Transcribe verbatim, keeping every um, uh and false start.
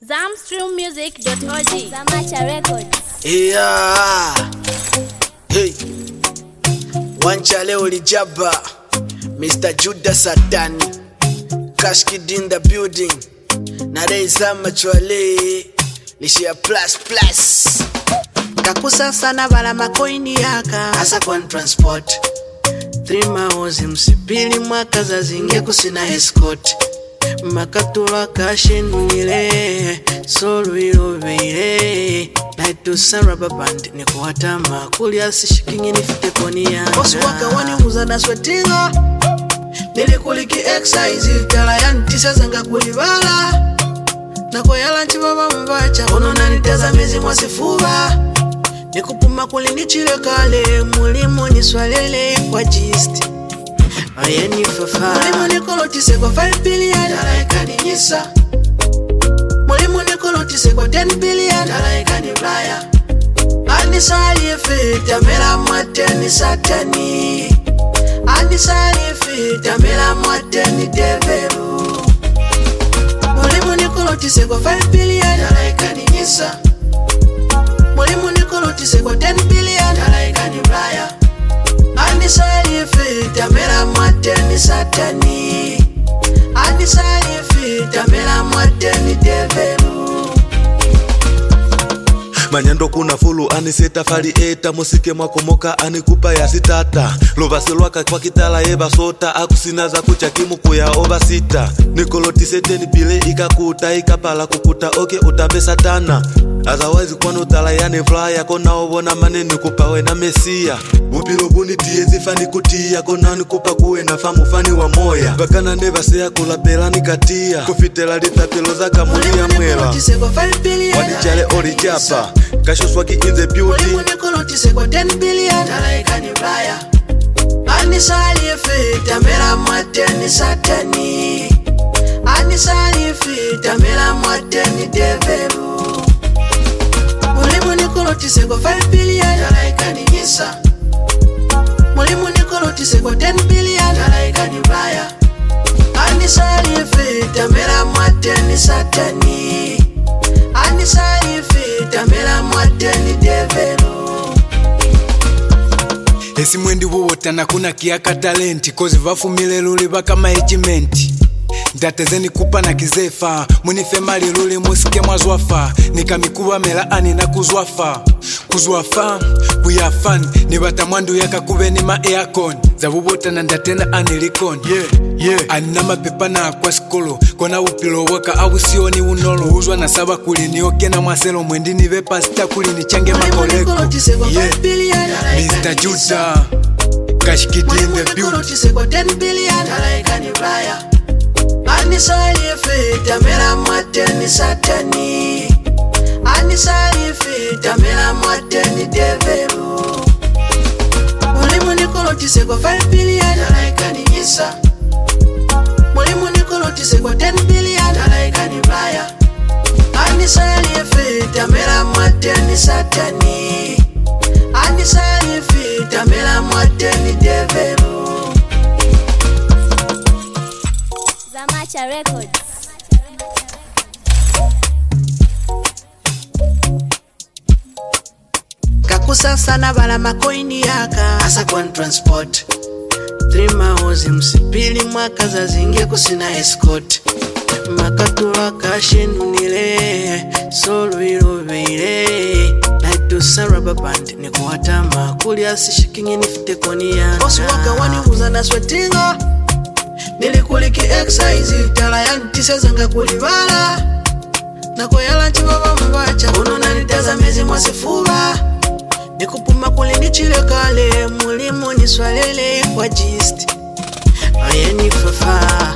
zamstream music dot org. Zamacha Records. Yeah. Hey. Wanchale ulijaba. Mister Judas Satani. Cash Kid in the building. Nare Zamacha Wale. Lishia plus plus. Kakusa sana bala makoini yaka. Asa kwa transport. Three miles msipili mwaka za zinge kusina escort. Makatula kashenunile solo ilovile Naito saraba band nikuwatama kulia sishikingi nifite konia Bosi waka wani muzana swetinga Nilikuliki excise tala yantisa zanga kulibala Nako yala nchibaba mbacha Ono naniteza mizi mwasifuba Nikupuma kulinichile kale Mulimu niswalele kwa gist Ayeni fafa Mulimu nikolotise kwa five billion Dalaika ni nyisa Mulimu nikolotise kwa ten billion Dalaika ni blaya Anisali efita Mela mwate ni satani Anisali efita Mela mwate ni develu Mulimu nikolotise kwa five billion Dalaika ni nyisa Mulimu nikolotise kwa ten billion Dalaika ni blaya Anisali efita Mela mwate ni satani Anisali efita Mela mwate ni develu Manyando kuna fulu aniseta fali eta musike mwakomoka anikupa ya sitata Lovasi lwaka kwa kitala eba sota akusinaza kucha kimu kuya oba sita Nikolotise teni pile ikakuta ikapala kukuta oke utabe satana Otherwise kwano tala yane flyer kona obona maneni kupawe na mesia Upilo buni tiezi fani kutia kona nikupa kuwe na famu fani wa moya Bakana neva seya kula pela nikatia Kufitela litatelo za kamulia mwela Wadichale ori japa Kasho swaki in the beauty Mulimu nikolotise kwa ten billion Dalaika ni blaya Anisali efita Mela mwate ni satani Anisali efita Mela mwate ni develu Mulimu nikolotise kwa five billion Dalaika ni nyisa Mulimu nikolotise kwa ten billion Dalaika ni blaya Anisali efita Mela mwate ni satani Anisali efita Mela mwate ni develu Esi mwendi wota na kuna kiaka talenti Kozi vafu mile luli baka maejimenti Ndatezeni kupa na kizefa Munife mali luli musike mwazwafa Nikamikuwa mela ani na kuzwafa Kuzwafa, kuyafan Nibata mwandu yaka kube ni ma aircon Zawubota na ndatena anirikon Yeah, yeah Anina mapepa na kwa skolo Kona upilo waka au sioni unolo Uzwa na saba kuli nioke na mwaselo Mwendi nive pasta kuli ni change makoleko Yeah, Mister Juda Cash Kid in the building kwa ten billion Dalaika ni blaya Anisali efita Mela mwate ni satani Anisali efita Mela mwate ni develu Mulimu nikolotise kwa five billion Dalaika ni nyisa Mulimu nikolotise kwa ten billion Dalaika ni blaya Anisali efita Mela mwate ni satani Anisali efita Mela mwate ni develu Zamacha Records. Kakusa sana bala makoini yaka Asa kwa transport Three miles msipili mwaka za zinge kusina escort Makatula kashenunile solo ilovile Naito saraba band nikuwatama kulia sishikingi nifite konia Bosi waka wani muzana swetinga Nilikuliki excise tala yantisa zanga kulibala Nako yala nchibaba mbacha Ono naniteza mizi mwasifuba Nikupuma kulinichile kale Mulimu niswalele kwa gist Ayeni fafa